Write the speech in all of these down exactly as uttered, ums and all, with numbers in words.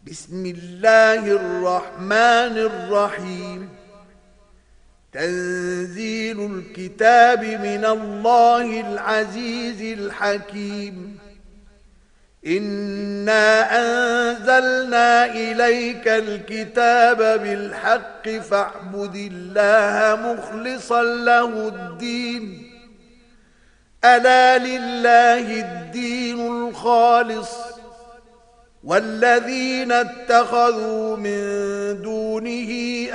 بسم الله الرحمن الرحيم. تنزيل الكتاب من الله العزيز الحكيم. إنا أنزلنا إليك الكتاب بالحق فاعبد الله مخلصا له الدين. ألا لله الدين الخالص، والذين اتخذوا من دونه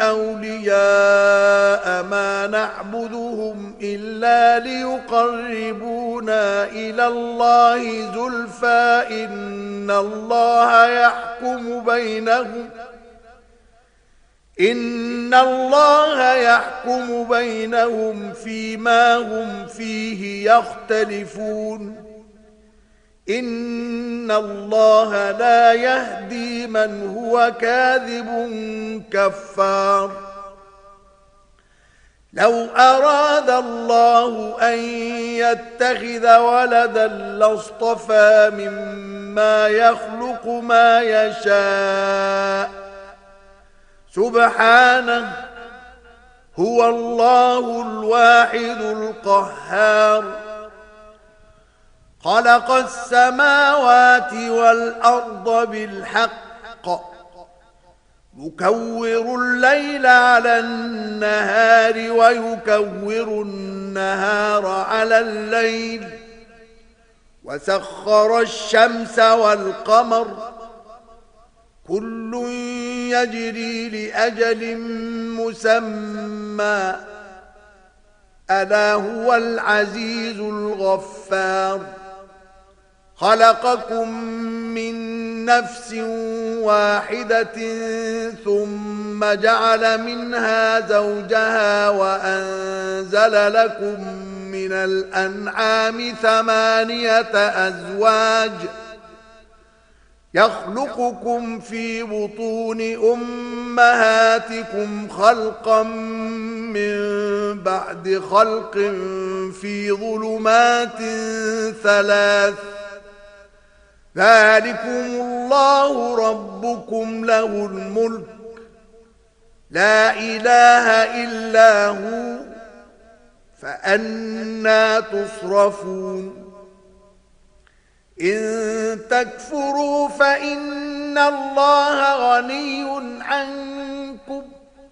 أولياء ما نعبدهم إلا ليقربونا إلى الله زلفى إن الله يحكم بينهم إن الله يحكم بينهم فيما هم فيه يختلفون. إن الله لا يهدي من هو كاذب كفار. لو أراد الله أن يتخذ ولدا لاصطفى مما يخلق ما يشاء سبحانه، هو الله الواحد القهار. خلق السماوات والأرض بالحق يكور الليل على النهار ويكور النهار على الليل، وسخر الشمس والقمر كل يجري لأجل مسمى، ألا هو العزيز الغفار. خلقكم من نفس واحدة ثم جعل منها زوجها وأنزل لكم من الأنعام ثمانية أزواج يخلقكم في بطون أمهاتكم خلقا من بعد خلق في ظلمات ثلاث، ذلكم الله ربكم له الملك لا إله إلا هو، فأنى تصرفون. إن تكفروا فإن الله غني عنكم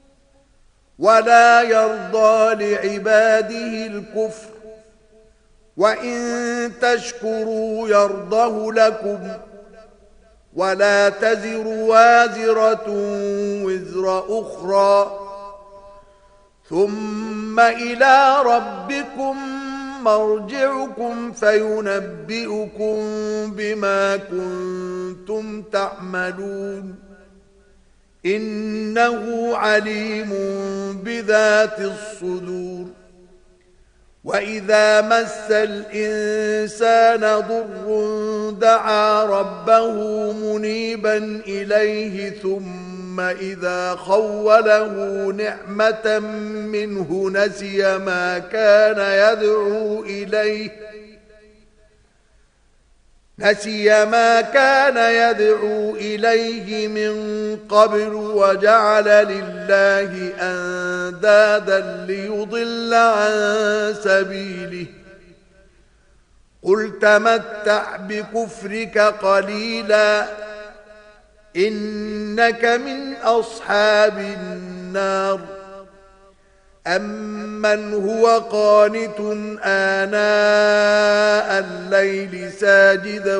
ولا يرضى لعباده الكفر، وإن تشكروا يرضه لكم ولا تزر وازرة وزر أخرى، ثم إلى ربكم مرجعكم فينبئكم بما كنتم تعملون، إنه عليم بذات الصدور. وإذا مس الإنسان ضر دعا ربه منيبا إليه ثم إذا خوله نعمة منه نسي ما كان يدعو إليه نسي ما كان يدعو إليه من قبل وجعل لله أندادا ليضل عن سبيله. قل تمتع بكفرك قليلا إنك من أصحاب النار. أمن هو قانت آناء الليل ساجدا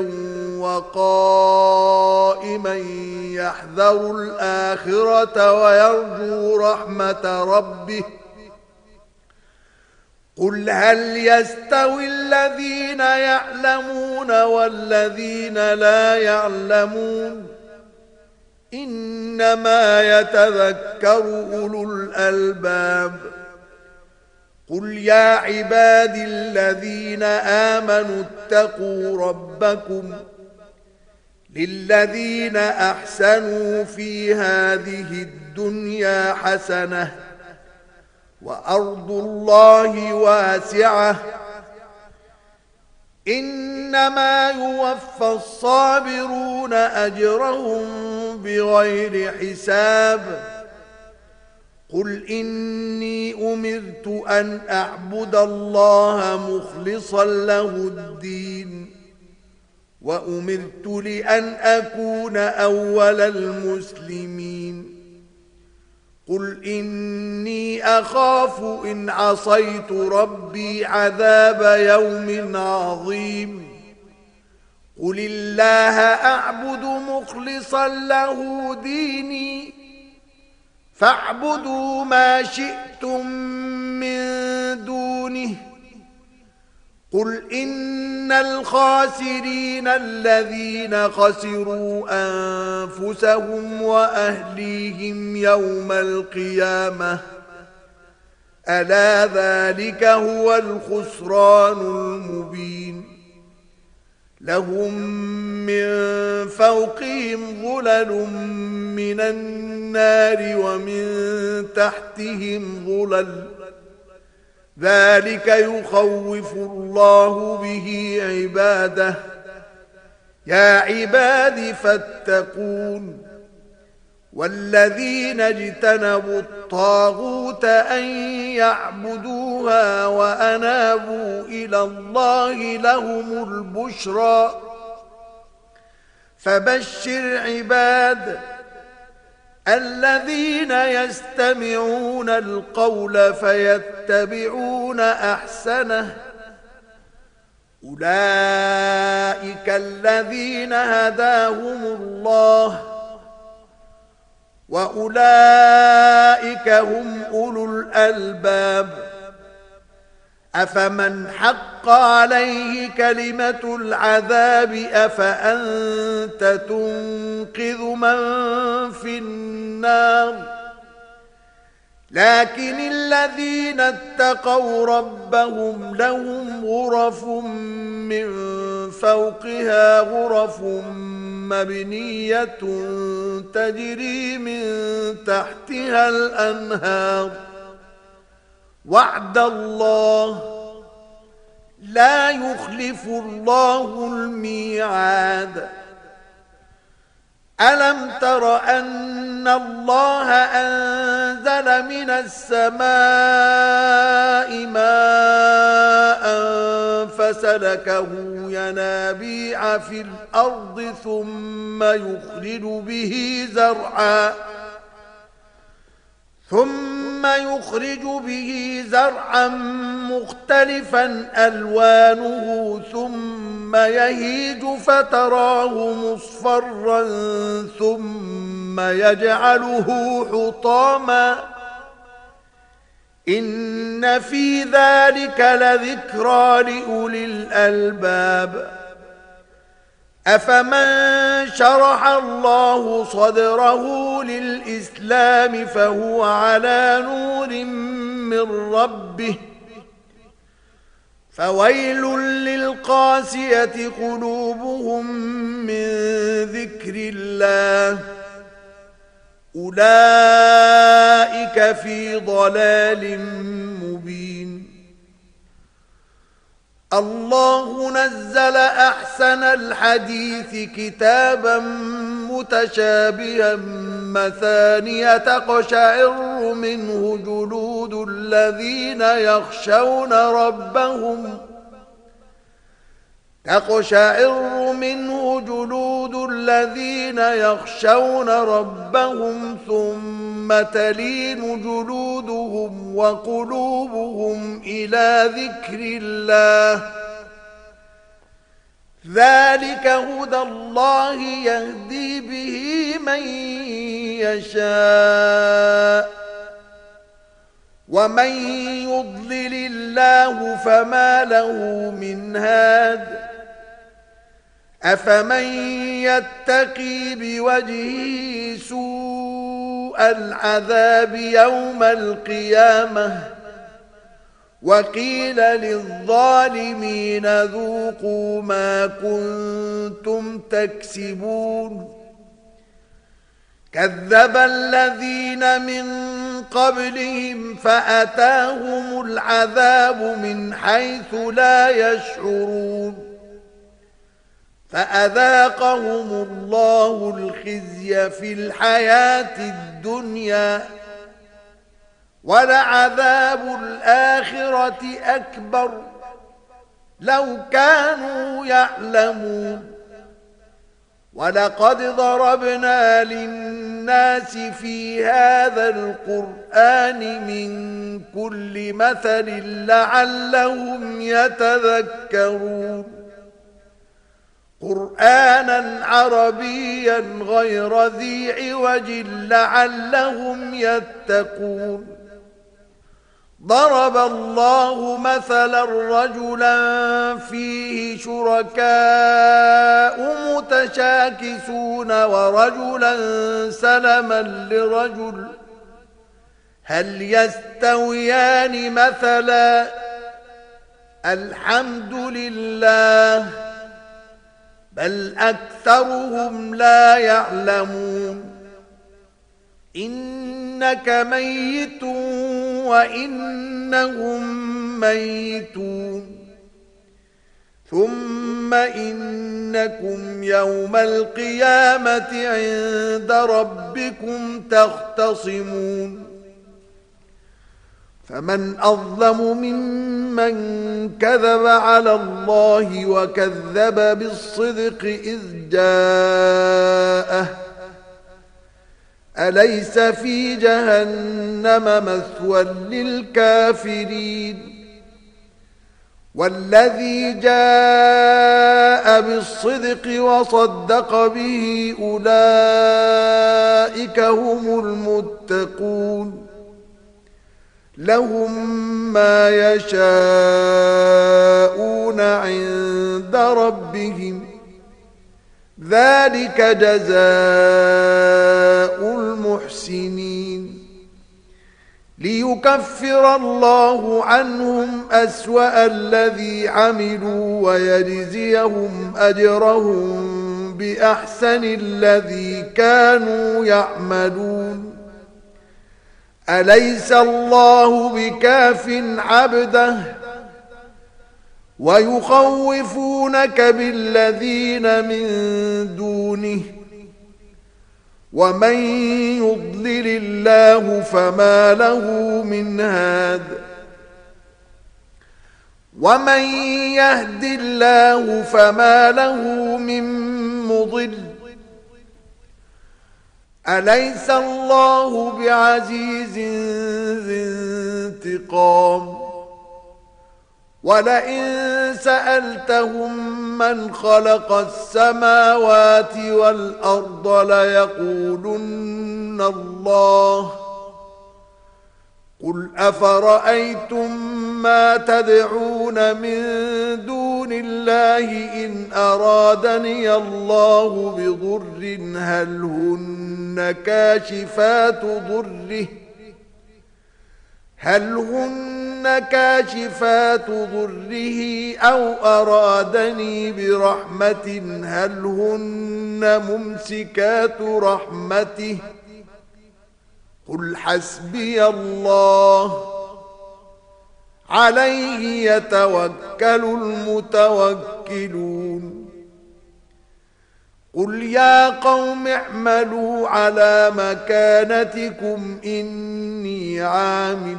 وقائما يحذر الآخرة ويرجو رحمة ربه، قل هل يستوي الذين يعلمون والذين لا يعلمون، إنما يتذكر أولو الألباب. قل يا عبادي الذين آمنوا اتقوا ربكم للذين أحسنوا في هذه الدنيا حسنة وأرض الله واسعة إنما يوفى الصابرون أجرهم بغير حساب قل إني أمرت أن أعبد الله مخلصا له الدين وأمرت لأن أكون أول المسلمين قل إني أخاف إن عصيت ربي عذاب يوم عظيم قل الله أعبد مخلصا له ديني فاعبدوا ما شئتم من دونه قل إن الخاسرين الذين خسروا أنفسهم وأهليهم يوم القيامة ألا ذلك هو الخسران المبين لهم من فوقهم ظلل من النار ومن تحتهم ظلل ذلك يخوف الله به عباده يا عباد فاتقون والذين اجتنبوا الطاغوت أن يعبدوها وأنابوا إلى الله لهم البشرى فبشر عباد الذين يستمعون القول فيتبعون أحسنه أولئك الذين هداهم الله وأولئك هم أولو الألباب أفمن حق عليه كلمة العذاب أفأنت تنقذ من في النار لكن الذين اتقوا ربهم لهم غرف من فوقها غرف مبنية تجري من تحتها الأنهار وعد الله لا يخلف الله الميعاد ألم تر أن الله أنزل من السماء ماء فسلكه ينابيع في الأرض ثم يخرج به زرعا ثم يخرج به زرعا مختلفا ألوانه ثم يهيج فتراه مصفرا ثم يجعله حطاما إن في ذلك لذكرى لأولي الألباب أفمن شرح الله صدره للإسلام فهو على نور من ربه فويل للقاسية قلوبهم من ذكر الله أولئك في ضلال مبين الله نزل أحسن الحديث كتابا متشابها مثانية تقشعر منه جلود الذين يخشون ربهم تقشعر منه جلود الذين يخشون ربهم ثم تلين جلودهم وقلوبهم إلى ذكر الله ذلك هدى الله يهدي به من يشاء ومن يضلل الله فما له من هاد أفمن يتقي بوجهه سوء العذاب يوم القيامة وقيل للظالمين ذوقوا ما كنتم تكسبون كذب الذين من قبلهم فأتاهم العذاب من حيث لا يشعرون فأذاقهم الله الخزي في الحياة الدنيا ولعذاب الآخرة أكبر لو كانوا يعلمون ولقد ضربنا للناس في هذا القرآن من كل مثل لعلهم يتذكرون قرآنا عربيا غير ذي عوج لعلهم يتقون ضرب الله مثلا رجلا فيه شركاء متشاكسون ورجلا سلما لرجل هل يستويان مثلا الحمد لله بل أكثرهم لا يعلمون إنك ميت وإنهم ميتون ثم إنكم يوم القيامة عند ربكم تختصمون فمن أظلم ممن كذب على الله وكذب بالصدق إذ جاءه أليس في جهنم مثوى للكافرين والذي جاء بالصدق وصدق به أولئك هم المتقون لهم ما يشاءون عند ربهم ذلك جزاء المحسنين ليكفر الله عنهم أسوأ الذي عملوا ويجزيهم أجرهم بأحسن الذي كانوا يعملون أليس الله بكاف عبده ويخوفونك بالذين من دونه ومن يضلل الله فما له من هاد ومن يهد الله فما له من مضل أليس الله بعزيز ذي انتقام ولئن سألتهم من خلق السماوات والأرض ليقولن الله قل أفرأيتم ما تدعون من دون الله إن أرادني الله بضر هل هن كاشفات ضره هل هن كاشفات ضره أو أرادني برحمة هل هن ممسكات رحمته قل حسبي الله عليه يتوكل المتوكلون قل يا قوم اعملوا على مكانتكم إني عامل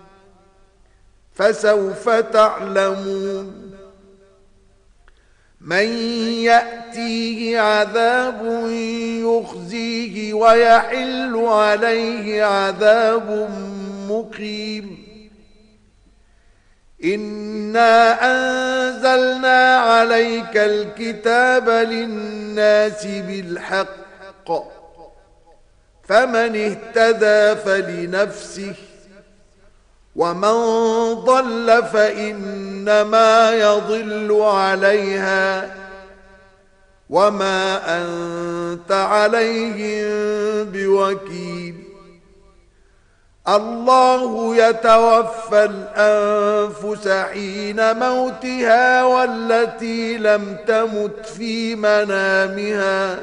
فسوف تعلمون من يأتيه عذاب يخزيه ويحل عليه عذاب مقيم إنا أنزلنا عليك الكتاب للناس بالحق فمن اهتدى فلنفسه ومن ضل فإنما يضل عليها وما أنت عليهم بوكيل الله يتوفى الأنفس حين موتها والتي لم تمت في منامها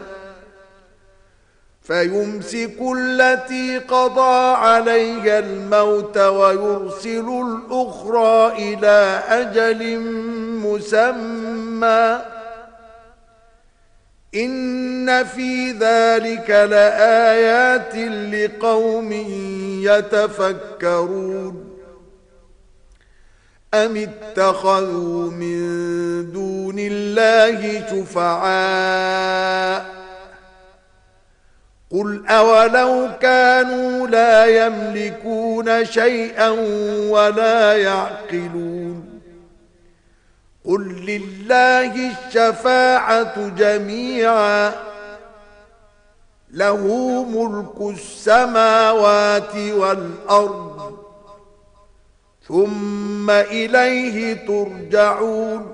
فيمسك التي قضى عليها الموت ويرسل الأخرى إلى أجل مسمى إن في ذلك لآيات لقوم يتفكرون أم اتخذوا من دون الله شفعاء قل أولو كانوا لا يملكون شيئا ولا يعقلون قل لله الشفاعة جميعا له ملك السماوات والأرض ثم إليه ترجعون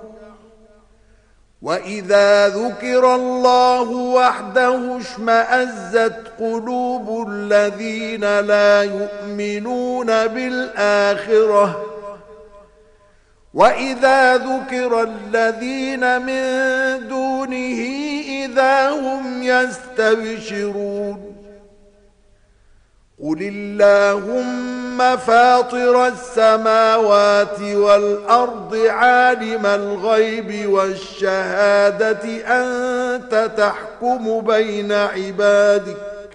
وإذا ذكر الله وحده اشمأزت قلوب الذين لا يؤمنون بالآخرة وإذا ذكر الذين من دونه إذا هم يستبشرون قل اللهم فاطر السماوات والأرض عالم الغيب والشهادة أنت تحكم بين عبادك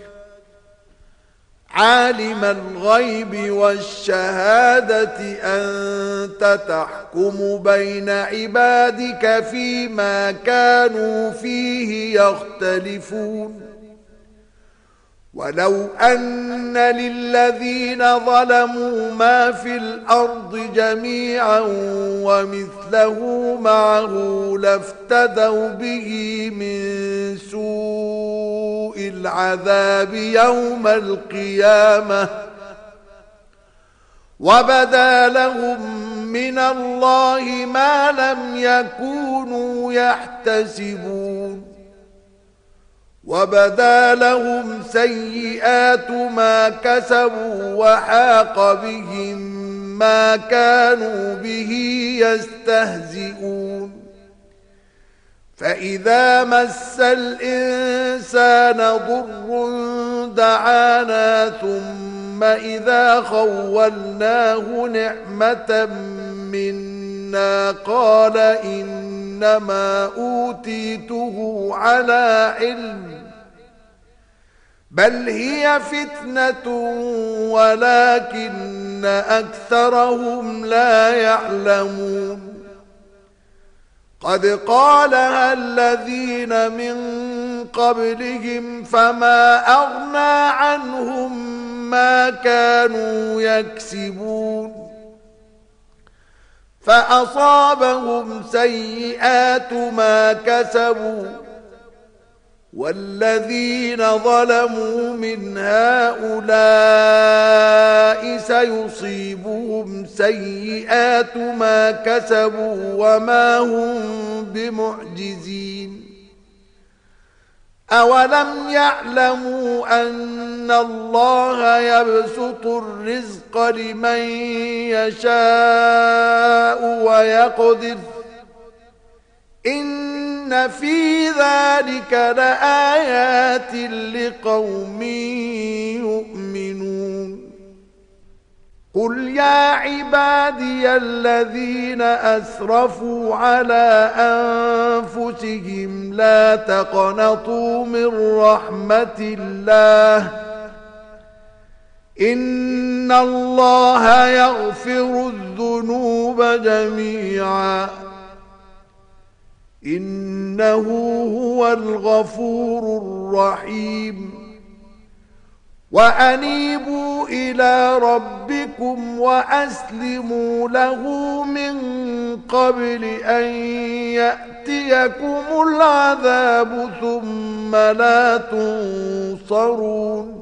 عالم الغيب والشهادة أنت تحكم بين عبادك فيما كانوا فيه يختلفون ولو أن للذين ظلموا ما في الأرض جميعا ومثله معه لافتدوا به من سوء العذاب يوم القيامة وبدا لهم من الله ما لم يكونوا يحتسبون وبدا لهم سيئات ما كسبوا وحاق بهم ما كانوا به يستهزئون فإذا مس الإنسان ضر دعانا ثم إذا خولناه نعمة منا قال إنما أوتيته على علم بل هي فتنة ولكن أكثرهم لا يعلمون قد قالها الذين من قبلهم فما أغنى عنهم ما كانوا يكسبون فأصابهم سيئات ما كسبوا والذين ظلموا من هؤلاء سيصيبهم سيئات ما كسبوا وما هم بمعجزين أولم يعلموا أن الله يبسط الرزق لمن يشاء ويقدر إن في ذلك لآيات لقوم يؤمنون قل يا عبادي الذين أسرفوا على أنفسهم لا تقنطوا من رحمة الله إن الله يغفر الذنوب جميعا إنه هو الغفور الرحيم وأنيبوا إلى ربكم وأسلموا له من قبل أن يأتيكم العذاب ثم لا تنصرون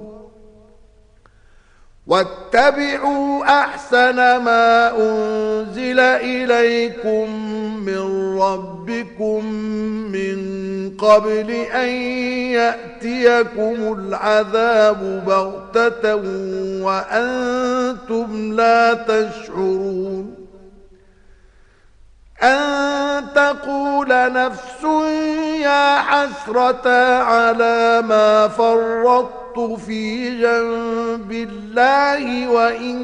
واتبعوا أحسن ما أنزل إليكم من ربكم من قبل أن يأتيكم العذاب بغتة وأنتم لا تشعرون أن تقول نفس يا حسرة على ما فرطت في جنب الله وإن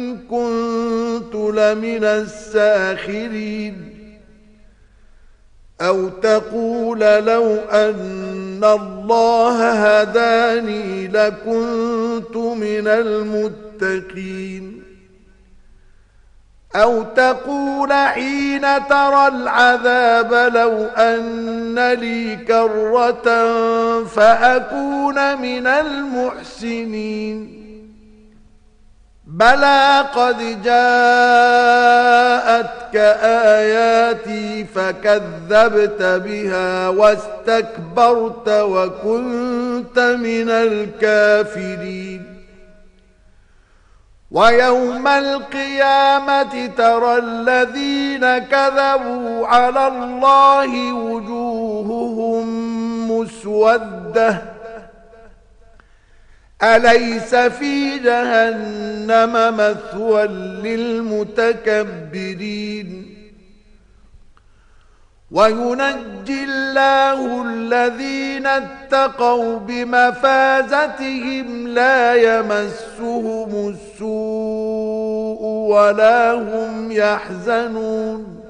كنت لمن الساخرين أو تقول لو أن الله هداني لكنت من المتقين أو تقول حين ترى العذاب لو أن لي كرة فأكون من المحسنين بلى قد جاءتك آياتي فكذبت بها واستكبرت وكنت من الكافرين ويوم القيامة ترى الذين كذبوا على الله وجوههم مسودة أليس في جهنم مثوى للمتكبرين وينجي الله الذين اتقوا بمفازتهم لا يمسهم السوء ولا هم يحزنون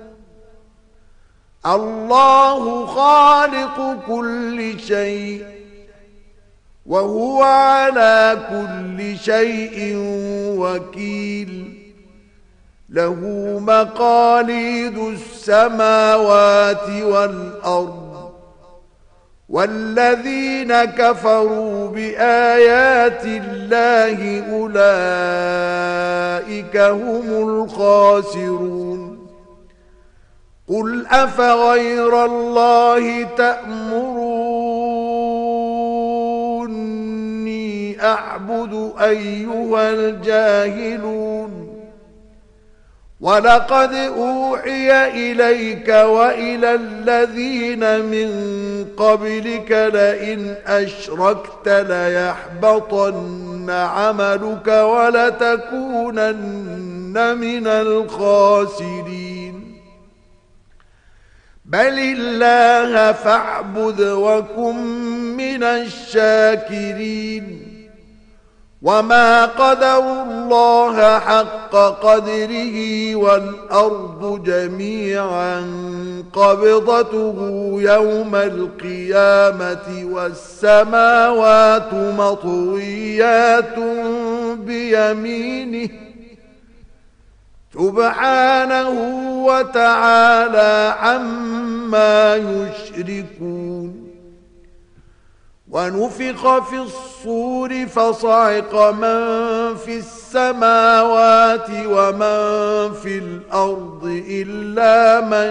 الله خالق كل شيء وهو على كل شيء وكيل له مقاليد السماوات والأرض والذين كفروا بآيات الله أولئك هم الخاسرون قل أفغير الله تأمروني أعبد أيها الجاهلون ولقد أوحي إليك وإلى الذين من قبلك لئن أشركت ليحبطن عملك ولتكونن من الخاسرين بل الله فاعبد وكن من الشاكرين وما قدروا الله حق قدره والأرض جميعا قبضته يوم القيامة والسماوات مطويات بيمينه سبحانه وتعالى عما يشركون ونفخ في الصور فصعق من في السماوات ومن في الأرض إلا من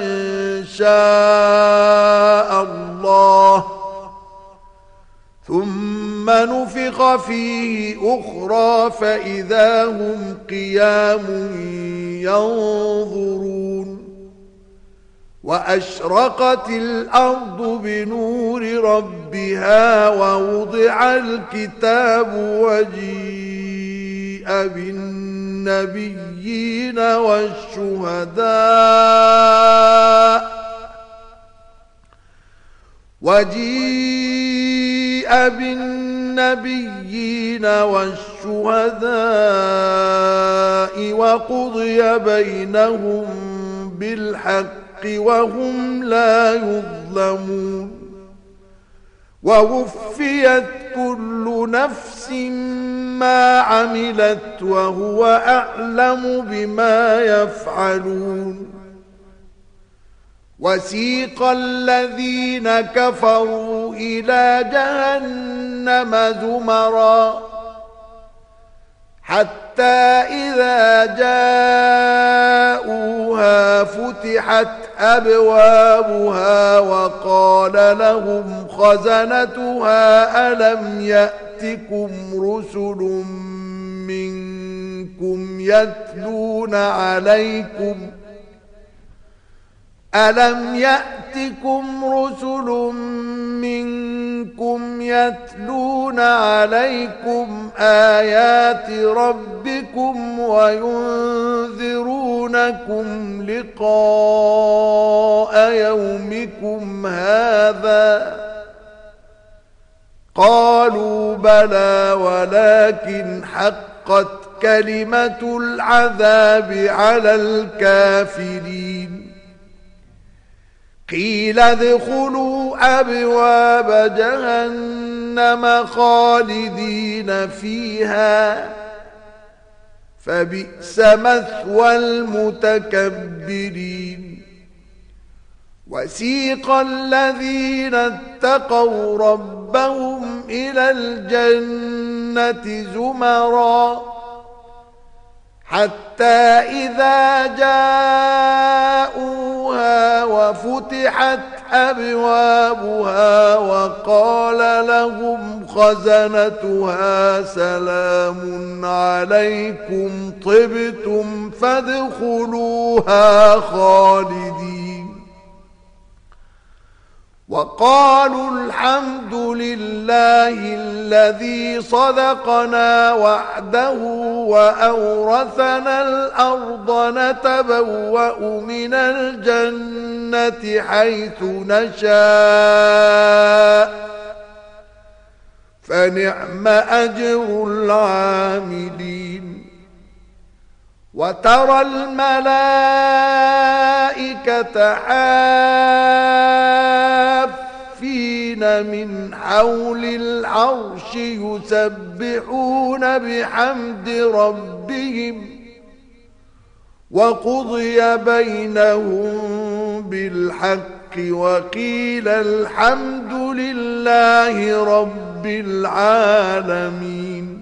شاء الله ثم نفخ فيه أخرى فإذا هم قيام ينظرون وأشرقت الأرض بنور ربها ووضع الكتاب وجيء بالنبيين والشهداء وجيء بالنبيين والشهداء وقضي بينهم بالحق وهم لا يظلمون ووفيت كل نفس ما عملت وهو أعلم بما يفعلون وسيق الذين كفروا إلى جهنم زمرا حتى إذا جاءوها فتحت أبوابها وقال لهم خزنتها ألم يأتكم رسل منكم يتلون عليكم ألم يأتكم رسل منكم يتلون عليكم آيات ربكم وينذرونكم لقاء يومكم هذا قالوا بلى ولكن حقت كلمة العذاب على الكافرين قيل ادخلوا أبواب جهنم خالدين فيها فبئس مثوى المتكبرين وسيق الذين اتقوا ربهم إلى الجنة زمرا حتى إذا جاءوها وفتحت أبوابها وقال لهم خزنتها سلام عليكم طبتم فادخلوها خالدين وقالوا الحمد لله الذي صدقنا وعده وأورثنا الأرض نتبوأ من الجنة حيث نشاء فنعم أجر العاملين وترى الملائكة حافين من حول العرش يسبحون بحمد ربهم وقضي بينهم بالحق وقيل الحمد لله رب العالمين